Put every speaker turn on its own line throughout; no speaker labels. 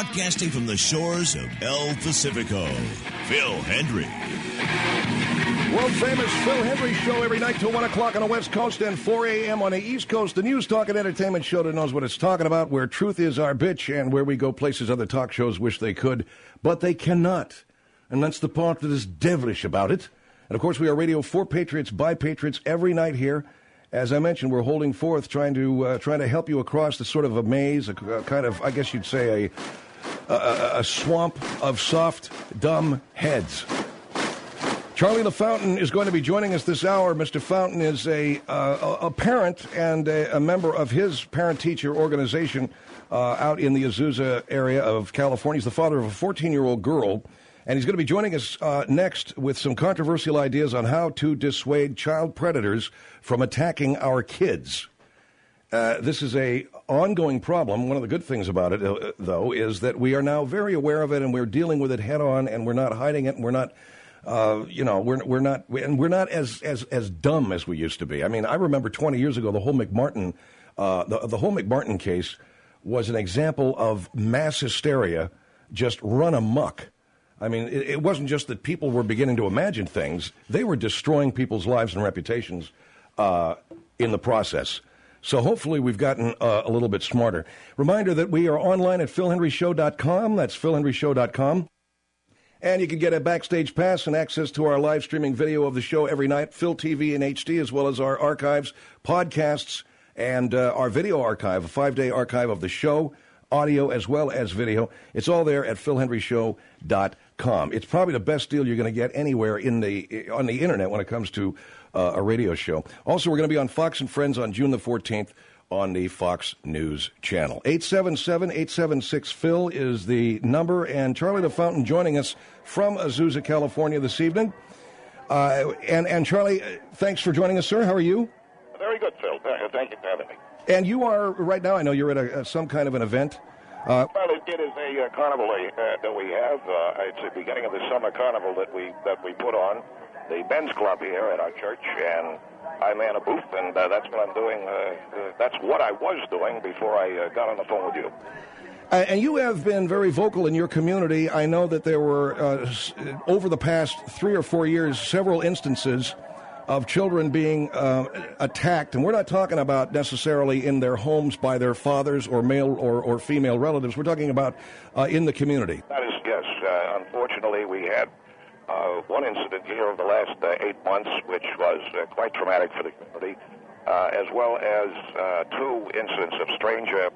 broadcasting from the shores of El Pacifico, Phil Hendry.
World-famous Phil Hendry Show every night till 1 o'clock on the West Coast and 4 a.m. on the East Coast. The news, talk, and entertainment show that knows what it's talking about, where truth is our bitch and where we go places other talk shows wish they could, but they cannot. And that's the part that is devilish about it. And, of course, we are radio for Patriots, by Patriots, every night here. As I mentioned, we're holding forth, trying to help you across the sort of a maze, a kind of, I guess you'd say, a swamp of soft, dumb heads. Charlie LaFountain is going to be joining us this hour. Mr. Fountain is a parent and a member of his parent-teacher organization out in the Azusa area of California. He's the father of a 14-year-old girl, and he's going to be joining us next with some controversial ideas on how to dissuade child predators from attacking our kids. This is a ongoing problem. One of the good things about it, though, is that we are now very aware of it, and we're dealing with it head-on, and we're not hiding it, and we're not... we're not as dumb as we used to be. I mean, I remember 20 years ago, the whole McMartin, the whole McMartin case was an example of mass hysteria just run amok. I mean, it wasn't just that people were beginning to imagine things; they were destroying people's lives and reputations in the process. So hopefully we've gotten a little bit smarter. Reminder that we are online at PhilHenryShow.com. That's PhilHenryShow.com. And you can get a backstage pass and access to our live streaming video of the show every night, Phil TV in HD, as well as our archives, podcasts, and our video archive, a 5-day archive of the show, audio as well as video. It's all there at PhilHenryShow.com. It's probably the best deal you're going to get anywhere on the Internet when it comes to a radio show. Also, we're going to be on Fox and Friends on June the 14th. On the Fox News Channel. 877-876-PHIL is the number, and Charlie LaFountain joining us from Azusa, California this evening. And Charlie, thanks for joining us, sir. How are you?
Very good, Phil. Thank you for having me.
And you are, right now, I know you're at some kind of an event.
Well, it is a carnival that we have. It's the beginning of the summer carnival that we put on. The men's club here at our church, and I man a booth, and that's what I'm doing. That's what I was doing before I got on the phone with you.
And you have been very vocal in your community. I know that there were, over the past 3 or 4 years, several instances of children being attacked. And we're not talking about necessarily in their homes by their fathers or male or female relatives. We're talking about in the community.
That is, yes. Unfortunately, we had one incident here over the last 8 months, which was quite traumatic for the community, as well as 2 incidents of stranger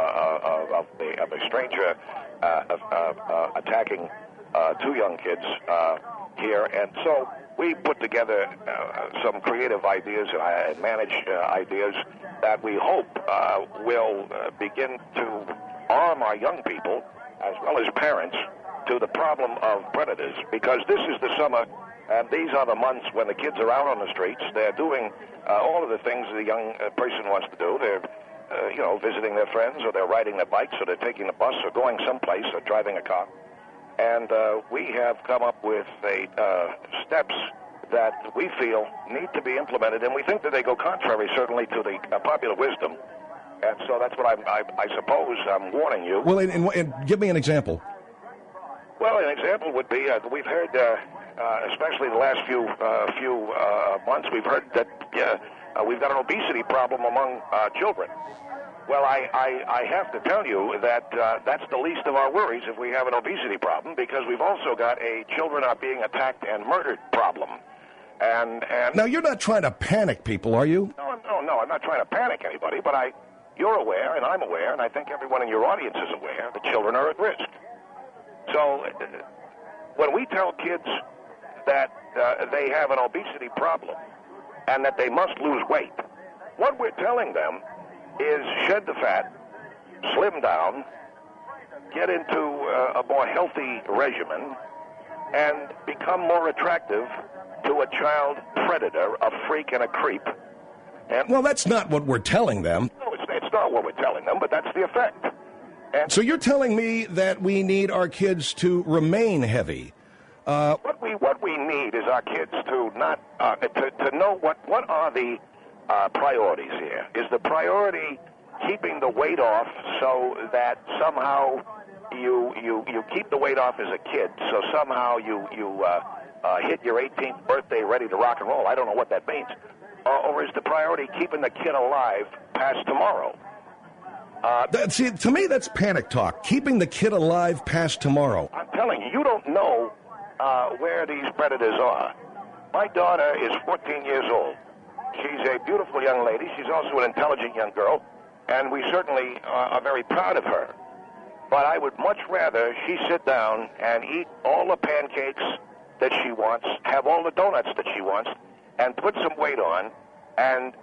attacking 2 young kids here, and so we put together some creative ideas and managed ideas that we hope will begin to arm our young people as well as parents to the problem of predators, because this is the summer, and these are the months when the kids are out on the streets. They're doing all of the things the young person wants to do. They're, visiting their friends, or they're riding their bikes, or they're taking the bus, or going someplace, or driving a car. And we have come up with steps that we feel need to be implemented, and we think that they go contrary, certainly, to the popular wisdom. And so that's what I suppose I'm warning you.
Well, and give me an example.
Well, an example would be we've heard, especially the last few months, we've heard that we've got an obesity problem among children. Well, I have to tell you that that's the least of our worries if we have an obesity problem, because we've also got a children are being attacked and murdered problem. And
now, you're not trying to panic people, are you?
No, I'm not trying to panic anybody, but you're aware, and I'm aware, and I think everyone in your audience is aware that children are at risk. So when we tell kids that they have an obesity problem and that they must lose weight, what we're telling them is shed the fat, slim down, get into a more healthy regimen, and become more attractive to a child predator, a freak and a creep. And
well, that's not what we're telling them.
No, it's not what we're telling them, but that's the effect. And
so you're telling me that we need our kids to remain heavy.
What we need is our kids to not to know what are the priorities here. Is the priority keeping the weight off so that somehow you keep the weight off as a kid, so somehow you hit your 18th birthday ready to rock and roll. I don't know what that means. Or is the priority keeping the kid alive past tomorrow?
See, to me, that's panic talk. Keeping the kid alive past tomorrow.
I'm telling you, you don't know where these predators are. My daughter is 14 years old. She's a beautiful young lady. She's also an intelligent young girl, and we certainly are very proud of her. But I would much rather she sit down and eat all the pancakes that she wants, have all the donuts that she wants, and put some weight on, and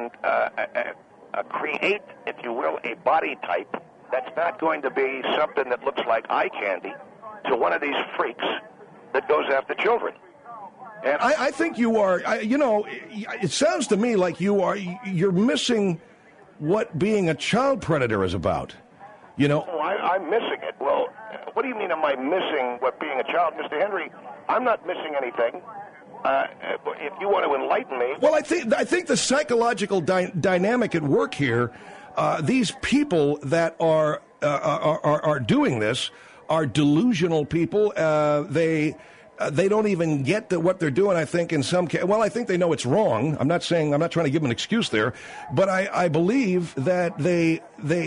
create, if you will, a body type that's not going to be something that looks like eye candy to one of these freaks that goes after children. And
I think you are, it sounds to me like you're missing what being a child predator is about.
Oh, I'm missing it. Well, what do you mean am I missing what being a child? Mr. Henry, I'm not missing anything. If you want to enlighten me.
Well, I think the psychological dynamic at work here, these people that are doing this are delusional people. They don't even get what they're doing. I think in some cases, well, I think they know it's wrong. I'm not trying to give them an excuse there, but I believe that they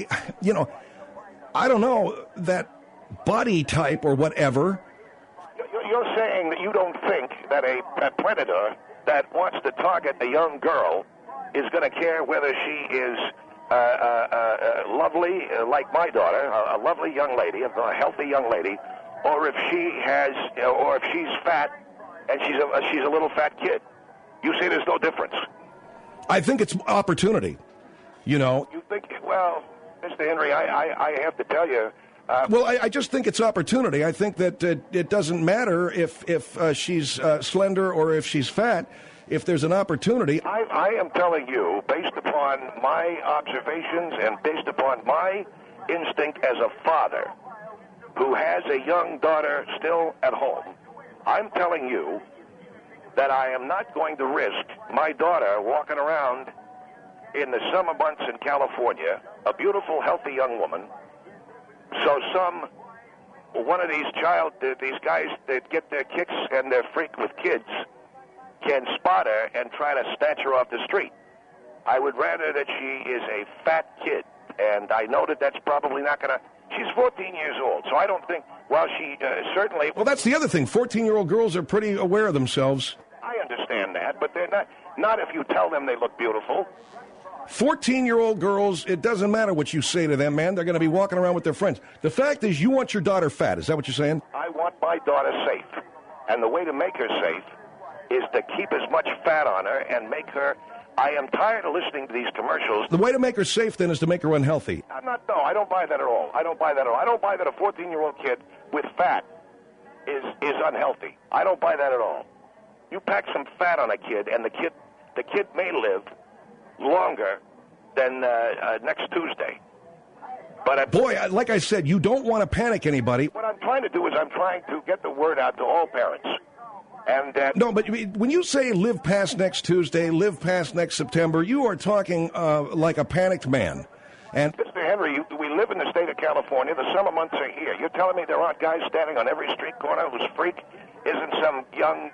I don't know, that body type or whatever.
You're saying that you don't think that a predator that wants to target a young girl is going to care whether she is lovely, like my daughter, a lovely young lady, a healthy young lady, or if she's fat and she's a little fat kid. You say there's no difference.
I think it's opportunity. You
think? Well, Mr. Henry, I have to tell you.
Well, I just think it's opportunity. I think that it doesn't matter if she's slender or if she's fat. If there's an opportunity.
I am telling you, based upon my observations and based upon my instinct as a father who has a young daughter still at home, I'm telling you that I am not going to risk my daughter walking around in the summer months in California, a beautiful, healthy young woman. So one of these guys that get their kicks and their freak with kids can spot her and try to snatch her off the street. I would rather that she is a fat kid, and I know that that's probably not going to. She's 14 years old, so I don't think. Well, she certainly.
Well, that's the other thing. 14-year-old girls are pretty aware of themselves.
I understand that, but they're not. Not if you tell them they look beautiful.
14-year-old girls, it doesn't matter what you say to them, man. They're going to be walking around with their friends. The fact is, you want your daughter fat. Is that what you're saying?
I want my daughter safe. And the way to make her safe is to keep as much fat on her and make her... I am tired of listening to these commercials.
The way to make her safe, then, is to make her unhealthy.
No, I don't buy that at all. I don't buy that a 14-year-old kid with fat is unhealthy. I don't buy that at all. You pack some fat on a kid, and the kid may live longer than next Tuesday. But
boy, like I said, you don't want to panic anybody.
What I'm trying to do is I'm trying to get the word out to all parents. And
no, but when you say live past next Tuesday, live past next September, you are talking like a panicked man. And
Mr. Henry, we live in the state of California. The summer months are here. You're telling me there aren't guys standing on every street corner whose freak isn't some young,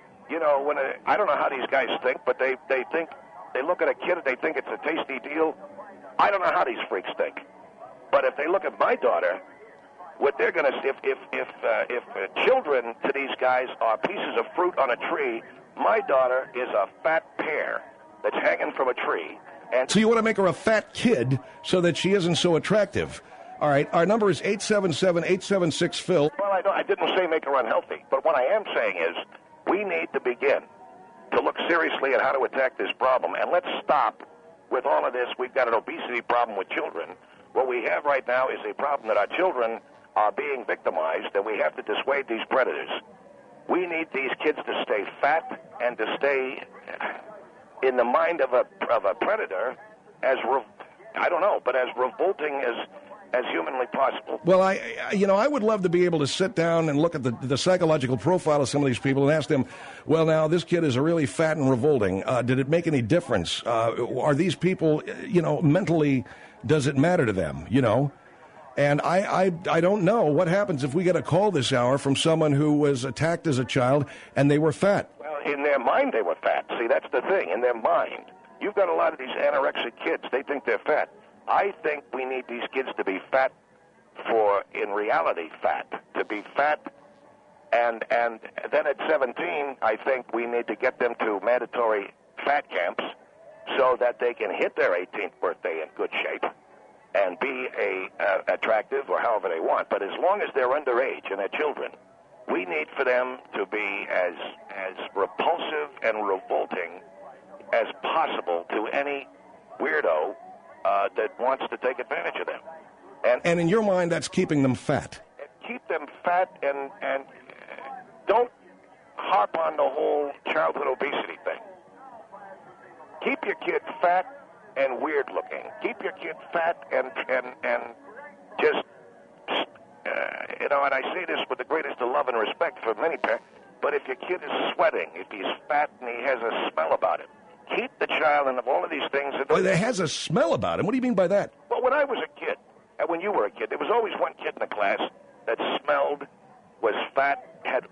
I don't know how these guys think, but they think. They look at a kid and they think it's a tasty deal. I don't know how these freaks think. But if they look at my daughter, what they're going to see, if children to these guys are pieces of fruit on a tree, my daughter is a fat pear that's hanging from a tree. And
so you want to make her a fat kid so that she isn't so attractive. All right, our number is 877-876-PHIL.
Well, I didn't say make her unhealthy. But what I am saying is we need to begin to look seriously at how to attack this problem. And let's stop with all of this. We've got an obesity problem with children. What we have right now is a problem that our children are being victimized, and we have to dissuade these predators. We need these kids to stay fat and to stay in the mind of a predator as, as revolting as humanly possible.
Well, I would love to be able to sit down and look at the psychological profile of some of these people and ask them, well, now, this kid is really fat and revolting. Did it make any difference? Are these people, mentally, does it matter to them, And I don't know what happens if we get a call this hour from someone who was attacked as a child and they were fat.
Well, in their mind they were fat. See, that's the thing, in their mind. You've got a lot of these anorexic kids. They think they're fat. I think we need these kids to be fat in reality, to be fat. And then at 17, I think we need to get them to mandatory fat camps so that they can hit their 18th birthday in good shape and be attractive or however they want. But as long as they're underage and they're children, we need for them to be as repulsive and revolting as possible to any weirdo that wants to take advantage of them.
And in your mind, that's keeping them fat.
Keep them fat and don't harp on the whole childhood obesity thing. Keep your kid fat and weird looking. Keep your kid fat and just, and I say this with the greatest of love and respect for many parents, but if your kid is sweating, if he's fat and he has a smell about him, keep the child and all of these things.
It has a smell about him? What do you mean by that?
Well, when I was a kid, and when you were a kid, there was always one kid in the class that smelled, was fat, had,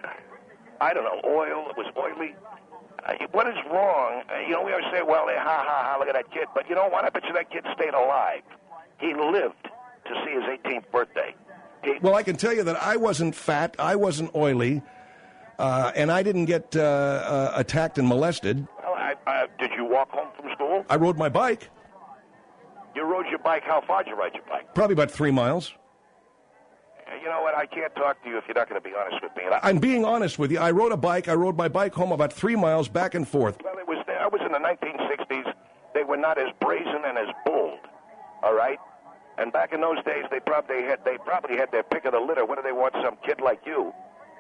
I don't know, oil, it was oily. What is wrong? We always say, well, ha, look at that kid. But you know what? I bet you that kid stayed alive. He lived to see his 18th birthday.
Well, I can tell you that I wasn't fat, I wasn't oily, and I didn't get attacked and molested.
Well, did you walk home from school?
I rode my bike.
You rode your bike? How far did you ride your bike?
Probably about 3 miles.
You know what? I can't talk to you if you're not going to be honest with me.
I'm being honest with you. I rode my bike home about 3 miles back and forth.
Well, I was in the 1960s. They were not as brazen and as bold, all right? And back in those days, they probably had their pick of the litter. What do they want? Some kid like you,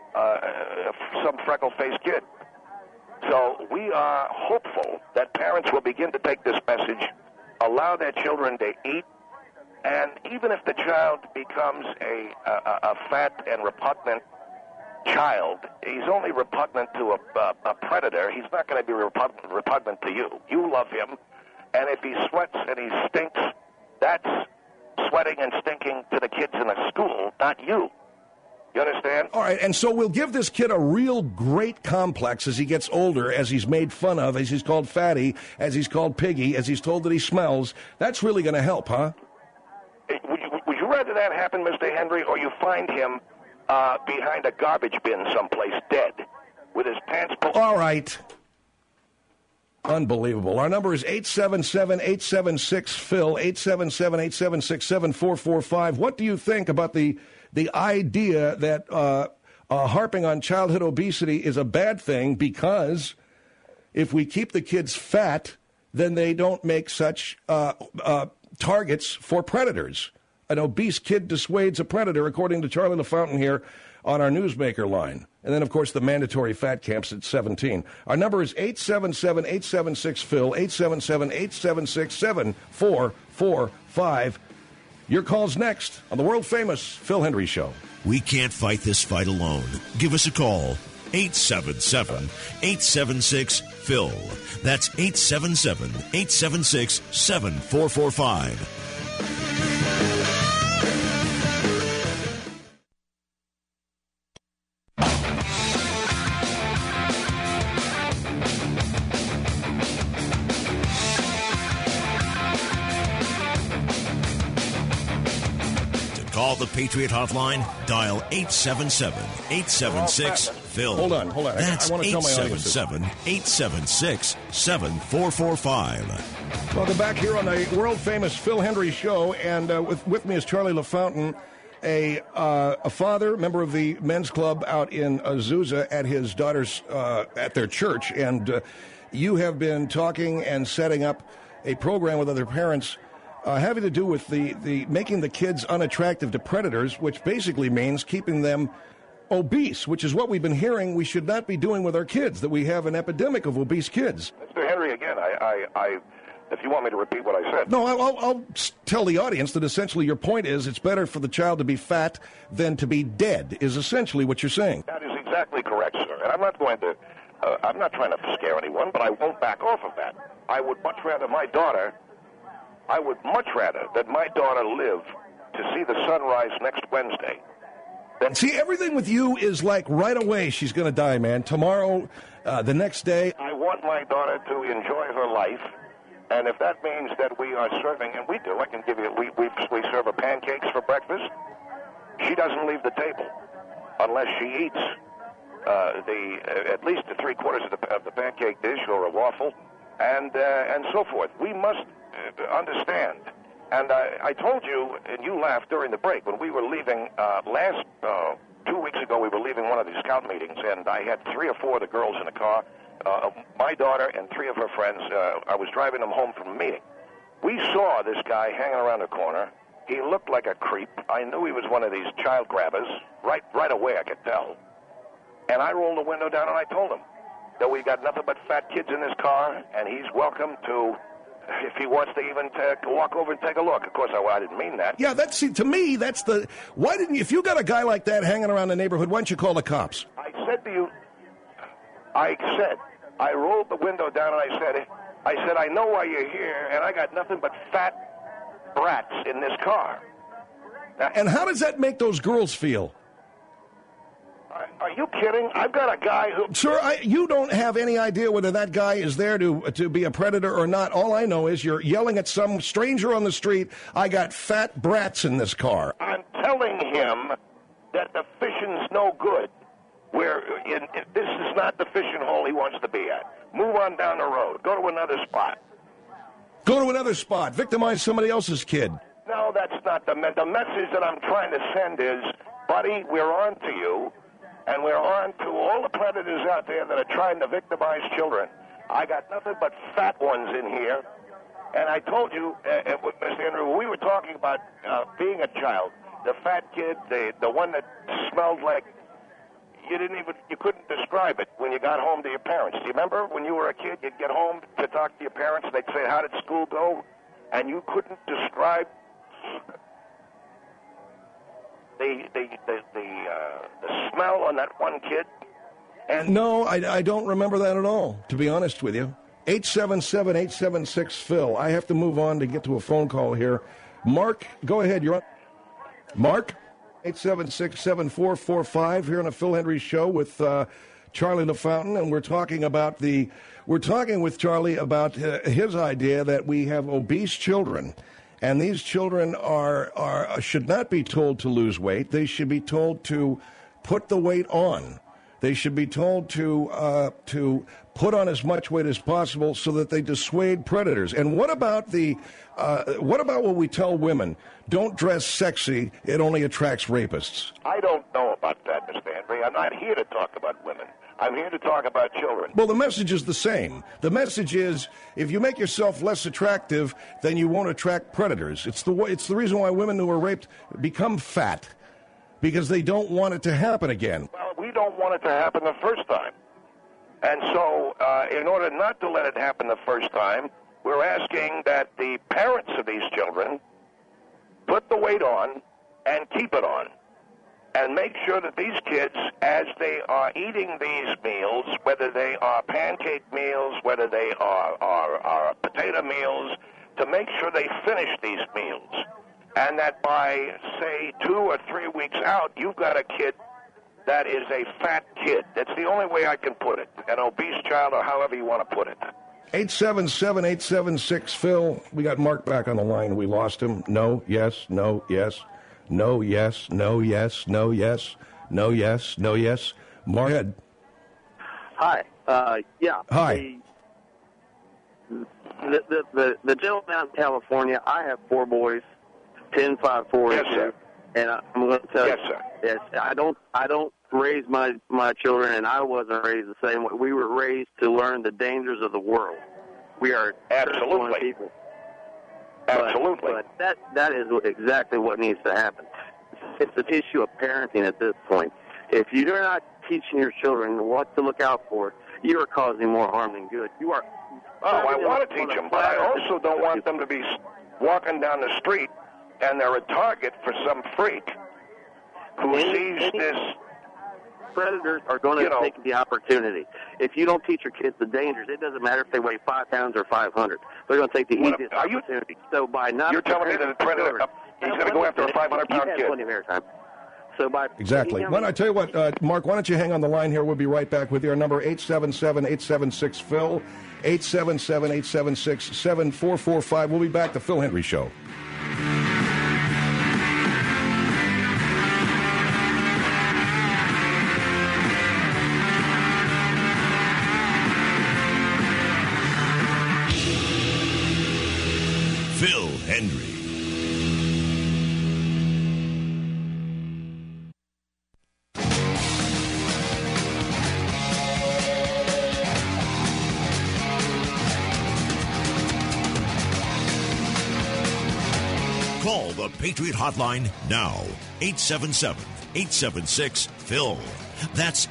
some freckle-faced kid. So we are hopeful that parents will begin to take this message, allow their children to eat, and even if the child becomes a fat and repugnant child, he's only repugnant to a predator. He's not going to be repugnant to you. You love him, and if he sweats and he stinks, that's sweating and stinking to the kids in the school, not you. You understand?
All right, and so we'll give this kid a real great complex as he gets older, as he's made fun of, as he's called fatty, as he's called piggy, as he's told that he smells. That's really going to help, huh?
Would you rather that happen, Mr. Henry, or you find him behind a garbage bin someplace dead with his pants pulled?
All right. Unbelievable. Our number is 877-876-PHIL, 877-876-7445. What do you think about the idea that harping on childhood obesity is a bad thing because if we keep the kids fat, then they don't make such targets for predators? An obese kid dissuades a predator, according to Charlie LaFountain here on our Newsmaker line. And then, of course, the mandatory fat camps at 17. Our number is 877-876-PHIL, 877-876-7445. Your call's next on the world-famous Phil Hendrie Show.
We can't fight this fight alone. Give us a call. 877-876-PHIL. That's 877-876-7445. Call the Patriot Hotline. Dial 877-876-PHIL.
Hold on.
That's
I want to tell my audience.
877-876-7445.
Welcome back here on the world-famous Phil Hendrie Show. And with me is Charlie LaFountain, a father, member of the men's club out in Azusa at his daughter's, at their church. And you have been talking and setting up a program with other parents having to do with the making the kids unattractive to predators, which basically means keeping them obese, which is what we've been hearing we should not be doing with our kids, that we have an epidemic of obese kids.
Mr. Henry, again, if you want me to repeat what I said.
No, I'll tell the audience that essentially your point is it's better for the child to be fat than to be dead, is essentially what you're saying.
That is exactly correct, sir. And I'm not going to, I'm not trying to scare anyone, but I won't back off of that. I would much rather that my daughter live to see the sunrise next Wednesday.
See, everything with you is like right away she's going to die, man. Tomorrow, the next day.
I want my daughter to enjoy her life, and if that means that we are serving, and we do, I can give you, we serve her pancakes for breakfast. She doesn't leave the table unless she eats at least the 3/4 of the pancake dish or a waffle, and so forth. We must understand. And I told you, and you laughed during the break, when we were leaving 2 weeks ago, we were leaving one of these scout meetings, and I had 3 or 4 of the girls in the car, my daughter and 3 of her friends. I was driving them home from a meeting. We saw this guy hanging around the corner. He looked like a creep. I knew he was one of these child grabbers. Right away, I could tell. And I rolled the window down, and I told him that we got nothing but fat kids in this car, and he's welcome to... if he wants to even walk over and take a look. Of course, I didn't mean that.
Yeah, to me, that's the... Why didn't you... If you got a guy like that hanging around the neighborhood, why don't you call the cops?
I said to you... I rolled the window down and I said, I know why you're here, and I got nothing but fat brats in this car. Now,
and how does that make those girls feel?
Are you kidding? I've got a guy who...
Sir, you don't have any idea whether that guy is there to be a predator or not. All I know is you're yelling at some stranger on the street, I got fat brats in this car.
I'm telling him that the fishing's no good. This is not the fishing hole he wants to be at. Move on down the road. Go to another spot.
Go to another spot. Victimize somebody else's kid.
No, that's not the message that I'm trying to send is, buddy, we're on to you. And we're on to all the predators out there that are trying to victimize children. I got nothing but fat ones in here. And I told you, Mr. Andrew, we were talking about being a child. The fat kid, the one that smelled like you couldn't describe it when you got home to your parents. Do you remember when you were a kid, you'd get home to talk to your parents, they'd say, how did school go? And you couldn't describe the smell on that one kid? And
no, I don't remember that at all, to be honest with you. 877-876-PHIL. I have to move on to get to a phone call here. Mark, go ahead. You're on. Mark, 876-7445 here on the Phil Hendrie Show with Charlie LaFountain, and we're talking with Charlie about his idea that we have obese children. And these children should not be told to lose weight. They should be told to put the weight on. They should be told to put on as much weight as possible so that they dissuade predators. And what about what we tell women? Don't dress sexy. It only attracts rapists.
I don't know about that, Mr. Henry. I'm not here to talk about women. I'm here to talk about children.
Well, the message is the same. The message is, if you make yourself less attractive, then you won't attract predators. It's the reason why women who are raped become fat, because they don't want it to happen again.
Well, we don't want it to happen the first time. And so, in order not to let it happen the first time, we're asking that the parents of these children put the weight on and keep it on. And make sure that these kids, as they are eating these meals, whether they are pancake meals, whether they are potato meals, to make sure they finish these meals. And that by, say, 2 or 3 weeks out, you've got a kid that is a fat kid. That's the only way I can put it. An obese child, or however you want to put it.
877-876-PHIL. We got Mark back on the line. We lost him. No, yes, no, yes. No, yes, no, yes, no, yes, no, yes, no, yes. Mark, ahead.
Hi. Yeah.
Hi.
The gentleman out in California, I have 4 boys, 10, 5, 4,
yes,
and 2.
Sir.
And I'm going to tell
yes,
you,
sir.
Yes, I don't raise my children, and I wasn't raised the same way. We were raised to learn the dangers of the world. We are
absolutely
people.
Absolutely.
But that is exactly what needs to happen. It's an issue of parenting at this point. If you're not teaching your children what to look out for, you are causing more harm than good. You are
Oh, I want to teach them, but I also don't want them to be walking down the street and they're a target for some freak who sees this.
Predators are going to take the opportunity. If you don't teach your kids the dangers, it doesn't matter if they weigh 5 pounds or 500. They're going to take the easiest opportunity. So by not,
you're telling me that a predator he's going to go after a 500-pound kid?
Plenty of airtime. So by
exactly. Well, I tell you what, Mark, why don't you hang on the line here? We'll be right back with your number 877-876-PHIL, 877-876-7445. We'll be back. The Phil Hendrie Show.
Phil Hendrie. Call the Patriot Hotline now. 877-876-PHIL. That's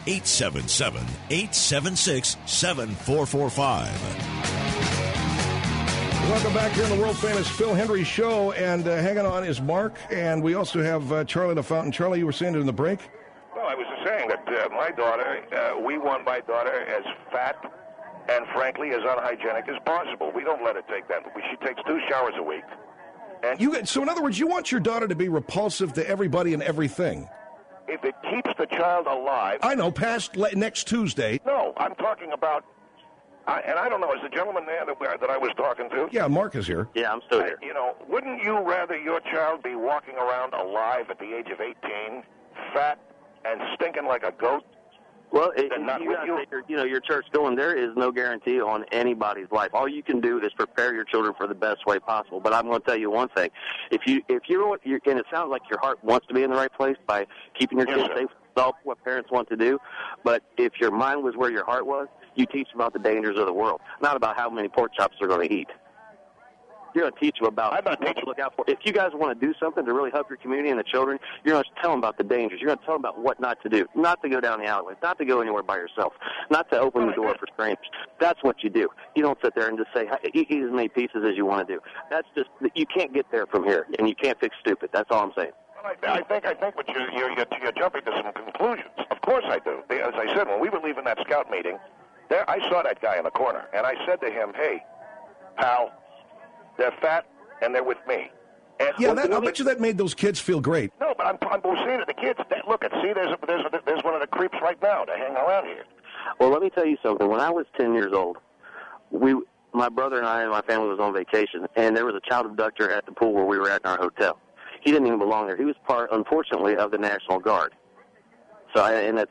877-876-7445.
Welcome back here on the world-famous Phil Hendrie Show, and hanging on is Mark, and we also have Charlie the Fountain. Charlie, you were saying it in the break?
Well, I was just saying that my daughter, we want my daughter as fat and, frankly, as unhygienic as possible. We don't let her take that. She takes 2 showers a week. And
so, in other words, you want your daughter to be repulsive to everybody and everything?
If it keeps the child alive...
I know, past next Tuesday.
No, I'm talking about... and I don't know, is the gentleman there that I was talking to?
Yeah, Mark is here.
Yeah, I'm still here.
Wouldn't you rather your child be walking around alive at the age of 18, fat and stinking like a goat?
Well, your church going, there is no guarantee on anybody's life. All you can do is prepare your children for the best way possible. But I'm going to tell you one thing: if you're and it sounds like your heart wants to be in the right place by keeping your kids safe. That's what parents want to do. But if your mind was where your heart was, you teach them about the dangers of the world, not about how many pork chops they're going to eat. You're going to teach them about what to look out for. If you guys want to do something to really help your community and the children, you're going to tell them about the dangers. You're going to tell them about what not to do, not to go down the alleyways, not to go anywhere by yourself, not to open the door for strangers. That's what you do. You don't sit there and just say, eat as many pieces as you want to do. That's just, you can't get there from here, and you can't fix stupid. That's all I'm saying.
Well, I think what you're jumping to some conclusions. Of course I do. As I said, when we were leaving that scout meeting, I saw that guy in the corner, and I said to him, "Hey, pal, they're fat and they're with me." And
I bet you that made those kids feel great.
No, but I'm saying to the kids, look, there's one of the creeps right now to hang around here.
Well, let me tell you something. When I was 10 years old, my brother and I and my family was on vacation, and there was a child abductor at the pool where we were at in our hotel. He didn't even belong there. He was part, unfortunately, of the National Guard. So, that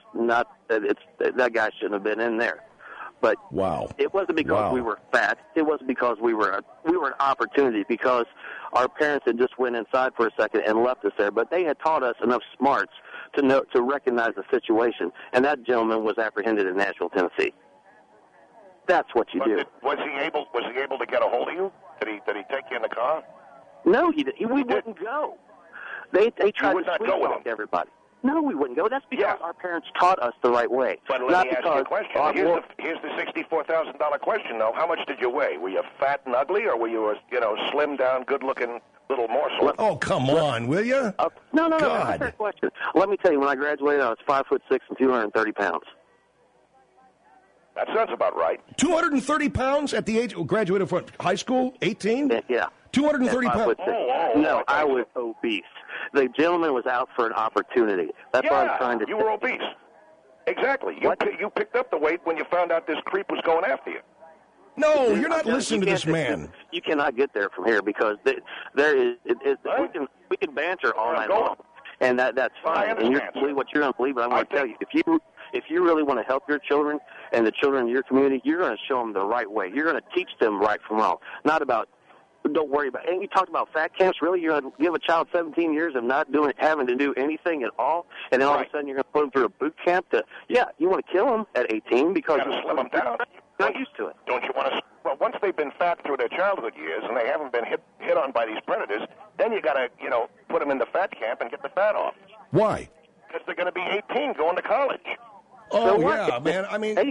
guy shouldn't have been in there. But
wow,
it wasn't because we were fat. It wasn't because we were an opportunity, because our parents had just went inside for a second and left us there. But they had taught us enough smarts to recognize the situation. And that gentleman was apprehended in Nashville, Tennessee. That's what you do.
Was he able to get a hold of you? Did he take you in the car?
No, he wouldn't go. They tried to sweettalk everybody. No, we wouldn't go. That's because our parents taught us the right way.
But let me ask you a question. Here's the $64,000 question, though. How much did you weigh? Were you fat and ugly, or were you a slim down, good-looking little morsel?
Oh, come on, will you?
No. That's a fair question. Let me tell you, when I graduated, I was 5'6" and 230 pounds.
That sounds about right.
230 pounds at the age graduated from high school, 18?
Yeah.
230 pounds.
No, I was obese. The gentleman was out for an opportunity. That's what I'm trying to
you were obese. Exactly. You picked up the weight when you found out this creep was going after you.
No, you're not listening to this man.
You cannot get there from here, because we can banter all night long, and that's fine. And you believe what you're going to believe, but I'm going to tell you, if you really want to help your children and the children in your community, you're going to show them the right way. You're going to teach them right from wrong, not about. Don't worry about it. And you talked about fat camps. Really, you're going to give a child 17 years of not having to do anything at all, and then all of a sudden you're going to put them through a boot camp you want to kill them at 18 because
you're slim them down.
Not used to it.
Don't you want to? Well, once they've been fat through their childhood years and they haven't been hit on by these predators, then you got to put them in the fat camp and get the fat off.
Why?
Because they're going to be 18 going to college.
Oh, yeah, man. I mean,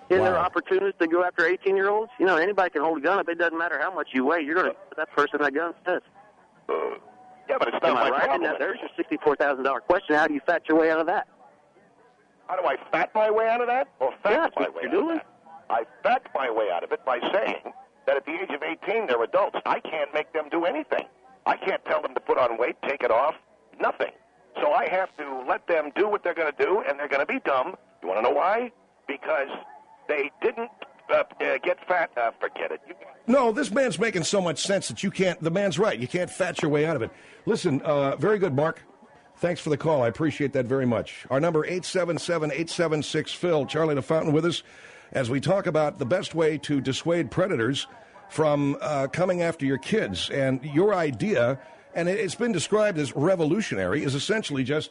Isn't there opportunists to go after 18-year-olds? You know, anybody can hold a gun up. It doesn't matter how much you weigh. You're going to put that person that gun says.
Yeah, but it's not my problem.
Now, there's your $64,000 question. How do you fat your way out of that?
How do I fat my way out of that? Or fat my way out of that? I fat my way out of it by saying that at the age of 18, they're adults. I can't make them do anything. I can't tell them to put on weight, take it off, nothing. So I have to let them do what they're going to do, and they're going to be dumb. You want to know why? Because they didn't get fat. Forget it.
No, this man's making so much sense that you can't. The man's right. You can't fat your way out of it. Listen, very good, Mark. Thanks for the call. I appreciate that very much. Our number, 877-876-PHIL. Charlie LaFountain with us as we talk about the best way to dissuade predators from coming after your kids. And your idea, and it's been described as revolutionary, is essentially just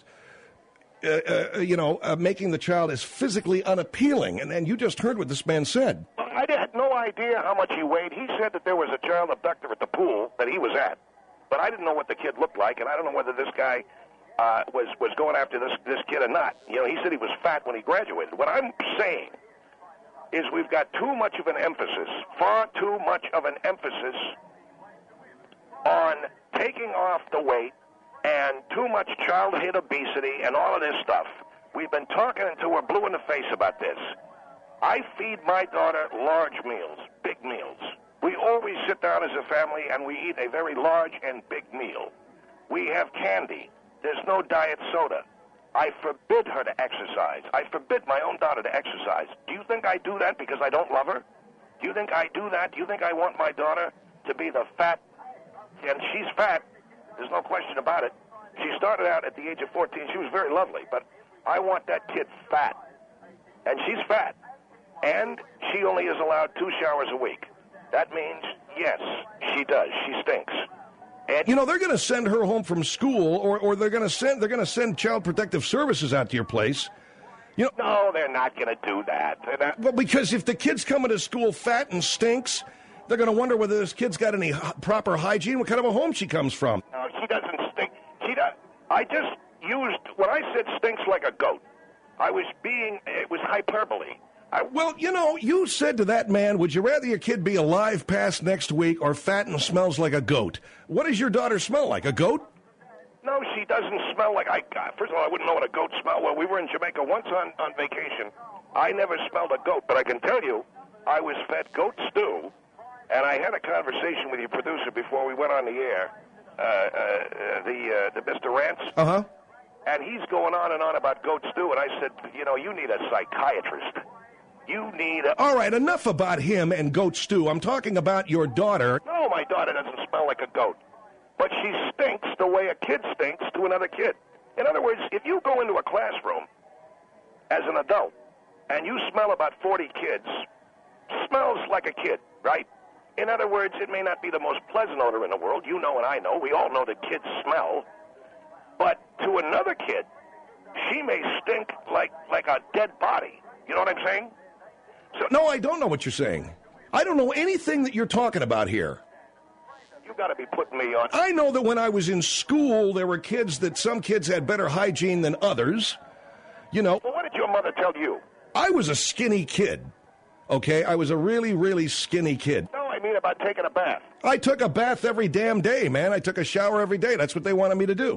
making the child as physically unappealing. And you just heard what this man said.
I had no idea how much he weighed. He said that there was a child abductor at the pool that he was at. But I didn't know what the kid looked like, and I don't know whether this guy was going after this kid or not. You know, he said he was fat when he graduated. What I'm saying is we've got too much of an emphasis, far too much of an emphasis on taking off the weight and too much childhood obesity and all of this stuff. We've been talking until we're blue in the face about this. I feed my daughter large meals, big meals. We always sit down as a family and we eat a very large and big meal. We have candy. There's no diet soda. I forbid her to exercise. I forbid my own daughter to exercise. Do you think I do that because I don't love her? Do you think I do that? Do you think I want my daughter to be the fat? And she's fat. There's no question about it. She started out at the age of 14. She was very lovely, but I want that kid fat. And she's fat. And she only is allowed 2 showers a week. That means, yes, she does. She stinks. And
you know, they're going to send her home from school, or they're going to send Child Protective Services out to your place. You know,
no, they're not going to do that.
Well, because if the kid's coming to school fat and stinks, they're going to wonder whether this kid's got any proper hygiene, what kind of a home she comes from.
No, she doesn't stink. She does. I just used, when I said stinks like a goat, it was hyperbole.
Well, you know, you said to that man, would you rather your kid be alive past next week or fat and smells like a goat? What does your daughter smell like, a goat?
No, she doesn't smell like, first of all, I wouldn't know what a goat smelled. Well, we were in Jamaica once on vacation. I never smelled a goat, but I can tell you, I was fed goat stew, and I had a conversation with your producer before we went on the air, the Mr. Rance.
Uh-huh.
And he's going on and on about goat stew, and I said, you know, you need a psychiatrist. You need a...
All right, enough about him and goat stew. I'm talking about your daughter.
No, my daughter doesn't smell like a goat. But she stinks the way a kid stinks to another kid. In other words, if you go into a classroom as an adult and you smell about 40 kids, smells like a kid, right? In other words, it may not be the most pleasant odor in the world. You know and I know. We all know that kids smell. But to another kid, she may stink like a dead body. You know what I'm saying?
So, no, I don't know what you're saying. I don't know anything that you're talking about here.
You've got to be putting me on.
I know that when I was in school, there were some kids had better hygiene than others. You know.
Well, what did your mother tell you?
I was a skinny kid. Okay? I was a really, really skinny kid.
No, I mean about taking a bath.
I took a bath every damn day, man. I took a shower every day. That's what they wanted me to do.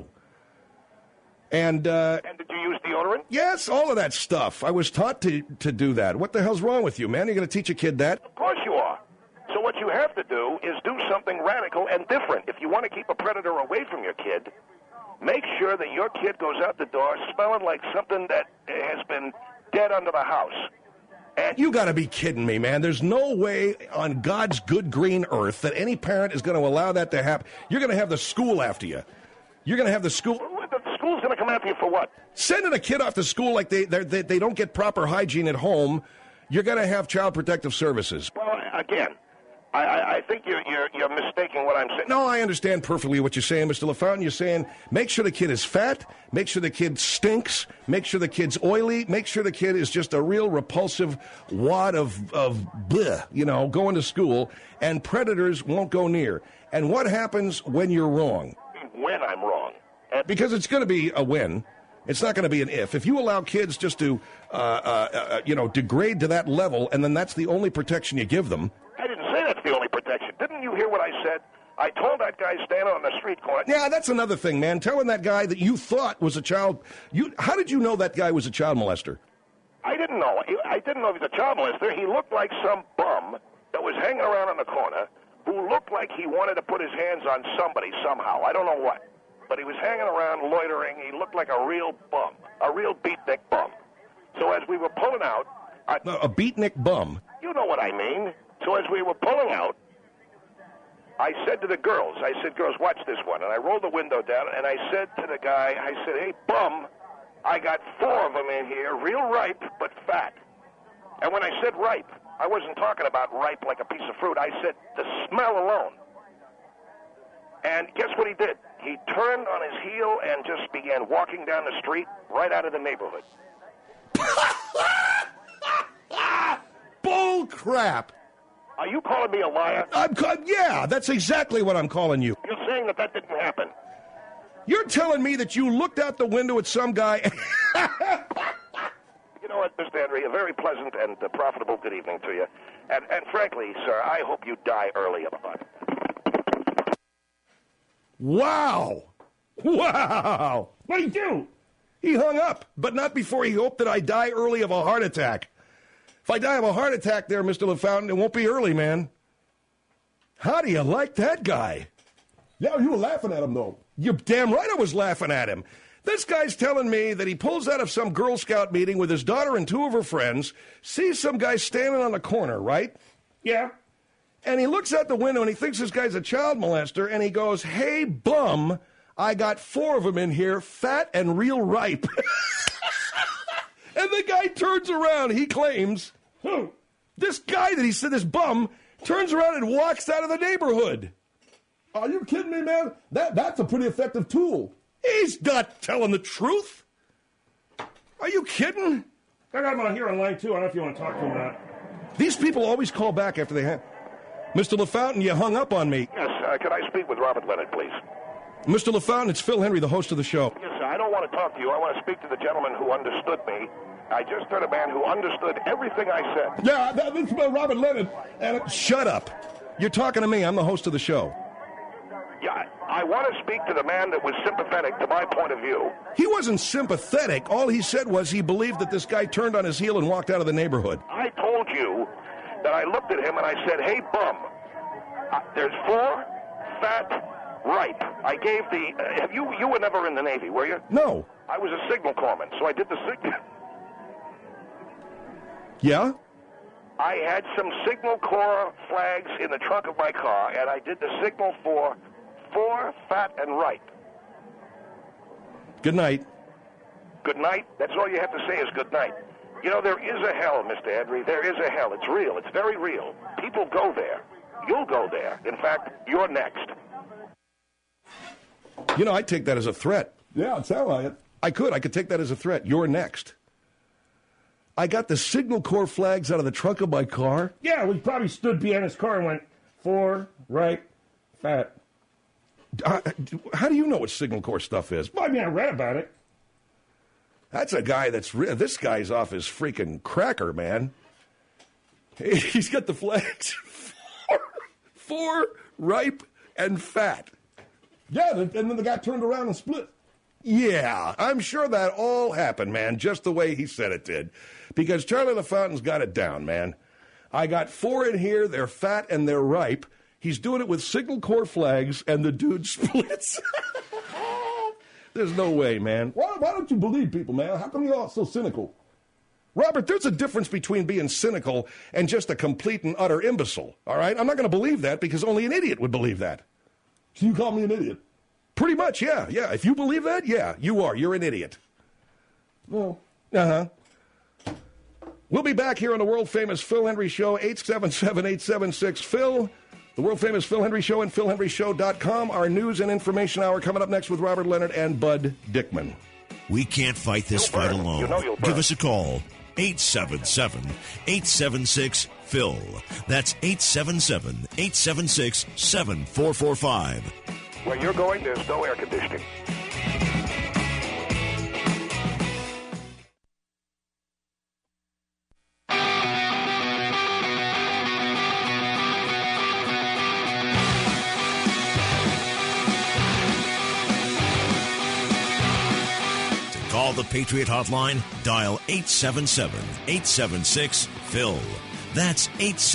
And
did you use deodorant?
Yes, all of that stuff. I was taught to do that. What the hell's wrong with you, man? You're going to teach a kid that?
Of course you are. So what you have to do is do something radical and different. If you want to keep a predator away from your kid, make sure that your kid goes out the door smelling like something that has been dead under the house. And
you got to be kidding me, man. There's no way on God's good green earth that any parent is going to allow that to happen. You're going to have the school after you. You're going to have the school...
The school's going to come after you for what?
Sending a kid off to school like they don't get proper hygiene at home, you're going to have Child Protective Services.
Well, again, I think you're mistaking what I'm saying.
No, I understand perfectly what you're saying, Mr. LaFountain. You're saying make sure the kid is fat, make sure the kid stinks, make sure the kid's oily, make sure the kid is just a real repulsive wad of bleh, you know, going to school, and predators won't go near. And what happens when you're wrong?
When I'm wrong.
Because it's going to be a win. It's not going to be an if. If you allow kids just to, degrade to that level, and then that's the only protection you give them.
I didn't say that's the only protection. Didn't you hear what I said? I told that guy standing on the street corner.
Yeah, that's another thing, man. Telling that guy that you thought was a child. How did you know that guy was a child molester?
I didn't know. I didn't know he was a child molester. He looked like some bum that was hanging around on the corner who looked like he wanted to put his hands on somebody somehow. I don't know what. But he was hanging around loitering. He looked like a real bum, a real beatnik bum. So as we were pulling out...
a beatnik bum?
You know what I mean. So as we were pulling out, I said to the girls, girls, watch this one. And I rolled the window down, and I said to the guy, hey, bum, I got 4 of them in here, real ripe, but fat. And when I said ripe, I wasn't talking about ripe like a piece of fruit. I said the smell alone. And guess what he did? He turned on his heel and just began walking down the street right out of the neighborhood.
Bull crap.
Are you calling me a liar?
Yeah, that's exactly what I'm calling you.
You're saying that didn't happen.
You're telling me that you looked out the window at some guy...
You know what, Mr. Henry, a very pleasant and profitable good evening to you. And frankly, sir, I hope you die early of a heart.
Wow. What'd he do? He hung up, but not before he hoped that I die early of a heart attack. If I die of a heart attack there, Mr. LaFountain, it won't be early, man. How do you like that guy? Yeah, you were laughing at him, though. You're damn right I was laughing at him. This guy's telling me that he pulls out of some Girl Scout meeting with his daughter and 2 of her friends, sees some guy standing on the corner, right? Yeah. And he looks out the window and he thinks this guy's a child molester, and he goes, hey, bum, I got 4 of them in here, fat and real ripe. And the guy turns around, he claims, this guy that he said, this bum, turns around and walks out of the neighborhood. Are you kidding me, man? That's a pretty effective tool. He's not telling the truth. Are you kidding? I got him on here online, too. I don't know if you want to talk to him or not. These people always call back after they have... Mr. LaFountain, you hung up on me.
Yes, could I speak with Robert Leonard, please?
Mr. LaFountain, it's Phil Henry, the host of the show.
Yes, sir, I don't want to talk to you. I want to speak to the gentleman who understood me. I just heard a man who understood everything I said.
Yeah, that's Robert Leonard. Shut up. You're talking to me. I'm the host of the show.
Yeah, I want to speak to the man that was sympathetic to my point of view.
He wasn't sympathetic. All he said was he believed that this guy turned on his heel and walked out of the neighborhood.
I told you that I looked at him and I said, hey, bum, there's 4, fat, ripe. I gave the... you were never in the Navy, were you?
No.
I was a signal corpsman, so I did the signal...
Yeah?
I had some Signal Corps flags in the trunk of my car, and I did the signal for 4, fat, and ripe.
Good night.
Good night? That's all you have to say is good night. You know, there is a hell, Mr. Henry. There is a hell. It's real. It's very real. People go there. You'll go there. In fact, you're next.
You know, I'd take that as a threat. Yeah, it sounds like it. I could take that as a threat. You're next. I got the Signal Corps flags out of the trunk of my car. Yeah, we probably stood behind his car and went, 4, right, fat. How do you know what Signal Corps stuff is? Well, I mean, I read about it. That's a guy this guy's off his freaking cracker, man. He's got the flags. 4, ripe, and fat. Yeah, and then the guy turned around and split. Yeah, I'm sure that all happened, man, just the way he said it did. Because Charlie LaFountain's got it down, man. I got 4 in here, they're fat and they're ripe. He's doing it with Signal Corps flags, and the dude splits. There's no way, man. Why don't you believe people, man? How come you're all so cynical? Robert, there's a difference between being cynical and just a complete and utter imbecile, all right? I'm not going to believe that because only an idiot would believe that. So you call me an idiot? Pretty much, yeah. If you believe that, yeah, you are. You're an idiot. Well, We'll be back here on the world-famous Phil Henry Show, 877-876-PHIL. The world-famous Phil Henry Show and PhilHenryShow.com. Our news and information hour coming up next with Robert Leonard and Bud Dickman.
We can't fight this fight alone. Give us a call. 877-876-PHIL. That's 877-876-7445.
Where you're going, there's no air conditioning.
the Patriot Hotline? Dial 877-876-PHIL. That's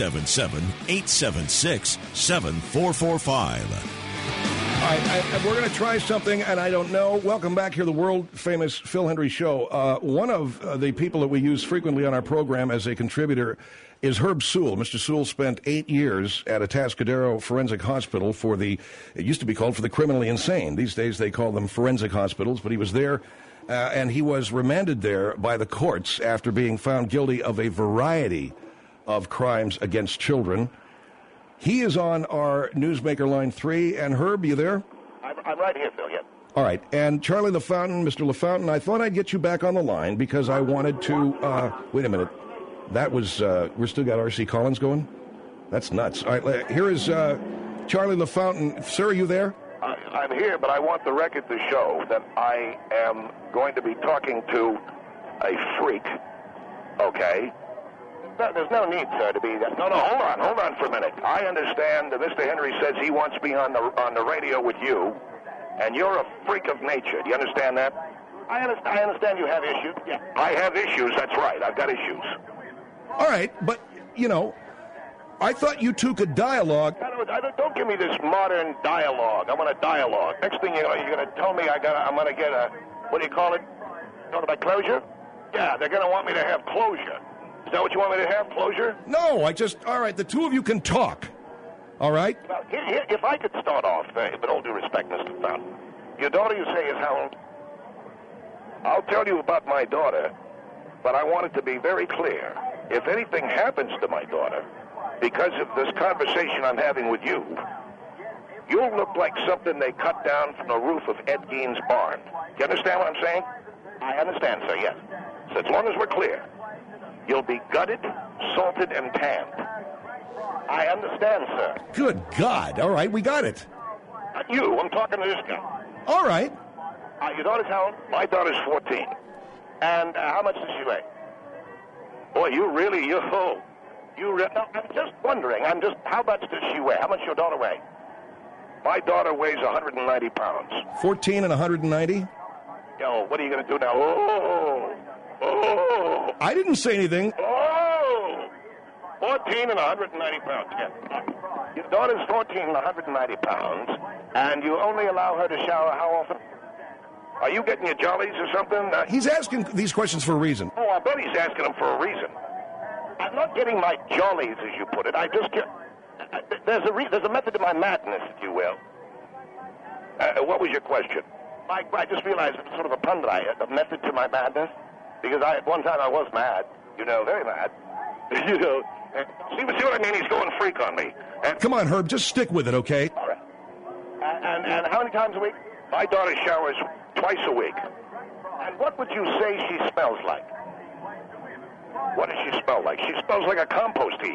877-876-7445.
All right, we're going to try something, and I don't know. Welcome back here to the world-famous Phil Hendrie Show. One of the people that we use frequently on our program as a contributor is Herb Sewell. Mr. Sewell spent 8 years at Atascadero Forensic Hospital it used to be called for the criminally insane. These days they call them forensic hospitals, but he was there, and he was remanded there by the courts after being found guilty of a variety of crimes against children. He is on our Newsmaker line 3. And Herb, you there?
I'm right here, Phil, yeah.
All right. And Charlie LaFountain, Mr. LaFountain, I thought I'd get you back on the line because I wanted to... wait a minute. That was... we're still got R.C. Collins going? That's nuts. All right. Here is Charlie LaFountain. Sir, are you there?
I'm here, but I want the record to show that I am going to be talking to a freak, okay? There's no need, sir, to be... No, hold on for a minute. I understand that Mr. Hendrie says he wants me on the radio with you, and you're a freak of nature. Do you understand that? I understand you have issues. Yeah. I have issues, that's right. I've got issues.
All right, but, I thought you two could dialogue.
Don't give me this modern dialogue. I want a dialogue. Next thing you know, you're going to tell me I'm going to get a... What do you call it? My closure? Yeah, they're going to want me to have closure. Is that what you want me to have, closure?
No, all right, the two of you can talk, all right?
Well, if I could start off, with all due respect, Mr. Fountain, your daughter, you say, is how old? I'll tell you about my daughter, but I want it to be very clear. If anything happens to my daughter, because of this conversation I'm having with you, you'll look like something they cut down from the roof of Ed Gein's barn. You understand what I'm saying? I understand, sir, yes. So as long as we're clear. You'll be gutted, salted, and tanned. I understand, sir.
Good God. All right, we got it.
Not you. I'm talking to this guy.
All right.
Your daughter's how old? My daughter's 14. And how much does she weigh? Boy, no, I'm just wondering. How much does she weigh? How much does your daughter weigh? My daughter weighs 190 pounds.
14 and 190?
Yo, what are you going to do now? Oh!
I didn't say anything.
Oh! 14 and 190 pounds. Yeah. Your daughter's 14 and 190 pounds, and you only allow her to shower how often? Are you getting your jollies or something?
He's asking these questions for a reason.
Oh, I bet he's asking them for a reason. I'm not getting my jollies, as you put it. I just get... There's a method to my madness, if you will. What was your question? I just realized it's sort of a pun that a method to my madness. Because at one time I was mad, very mad. See what I mean? He's going freak on me.
Come on, Herb, just stick with it, okay?
All right. And how many times a week? My daughter showers twice a week. And what would you say she smells like? What does she smell like? She smells like a compost heap.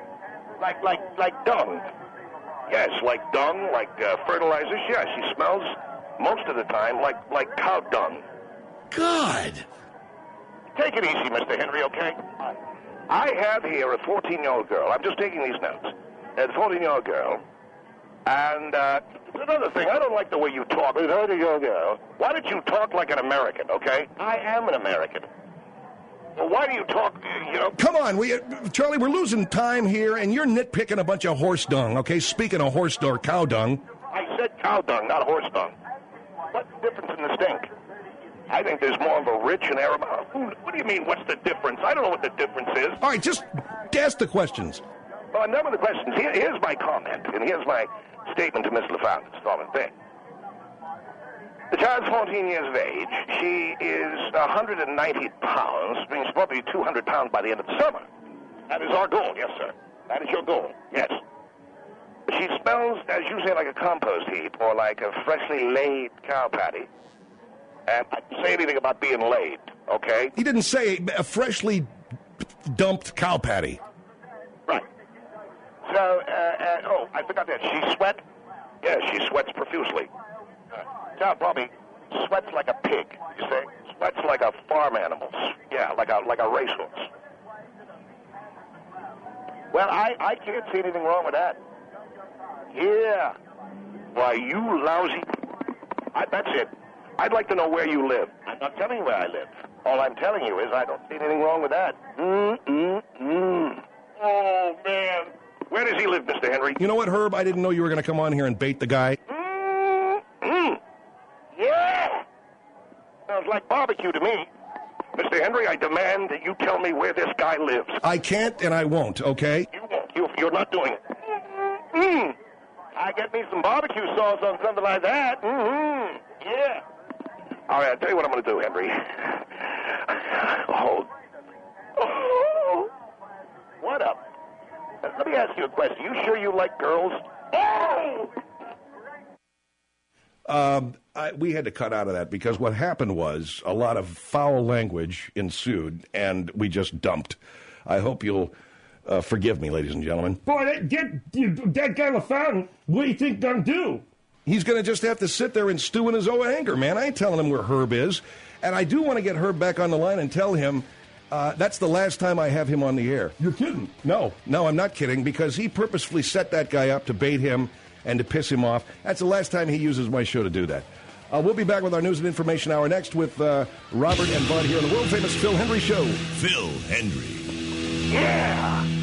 Like dung. Yes, like dung, like fertilizers. Yeah, she smells most of the time like cow dung.
God!
Take it easy, Mr. Hendrie, okay? I have here a 14-year-old girl. I'm just taking these notes. A 14-year-old girl. And another thing, I don't like the way you talk. Why don't you talk like an American, okay? I am an American. Well, why do you talk,
Come on, Charlie, we're losing time here, and you're nitpicking a bunch of horse dung, okay? Speaking of horse or cow dung.
I said cow dung, not horse dung. What's the difference in the stink? I think there's more of a rich and aromatic. What do you mean, what's the difference? I don't know what the difference is.
All right, just ask the questions.
Well, I'm done with the questions. Here's my comment, and here's my statement to Miss LaFountain. It's common thing. The child's 14 years of age. She is 190 pounds, being supposed to be 200 pounds by the end of the summer. That is our goal, yes, sir. That is your goal, yes. She smells, as you say, like a compost heap or like a freshly laid cow patty. And I didn't say anything about being laid, okay?
He didn't say a freshly dumped cow patty.
Right. So, I forgot that. She sweat? Yeah, she sweats profusely. Child probably sweats like a pig, you say? Sweats like a farm animal. Yeah, like a racehorse. Well, I can't see anything wrong with that. Yeah. Why, you lousy... That's it. I'd like to know where you live. I'm Not telling you where I live. All I'm telling you is I don't see anything wrong with that. Oh, man. Where does he live, Mr. Henry?
You know what, Herb? I didn't know you were going to come on here and bait the guy.
Yeah. Sounds like barbecue to me. Mr. Henry, I demand that you tell me where this guy lives.
I can't and I won't, okay?
You won't. You're not doing it. I get me some barbecue sauce on something like that. Yeah. All right, I'll tell you what I'm going to do, Henry. Oh. What up? Let me ask you a question. You sure you like girls?
We had to cut out of that because what happened was a lot of foul language ensued, and we just dumped. I hope you'll forgive me, ladies and gentlemen.
Boy, that guy LaFountain, what do you think gonna do?
He's going to just have to sit there and stew in his own anger, man. I ain't telling him where Herb is. And I do want to get Herb back on the line and tell him that's the last time I have him on the air.
You're kidding?
No, I'm not kidding, because he purposefully set that guy up to bait him and to piss him off. That's the last time he uses my show to do that. We'll be back with our news and information hour next with Robert and Bud here on the world-famous Phil Hendry Show.
Phil Hendry.
Yeah.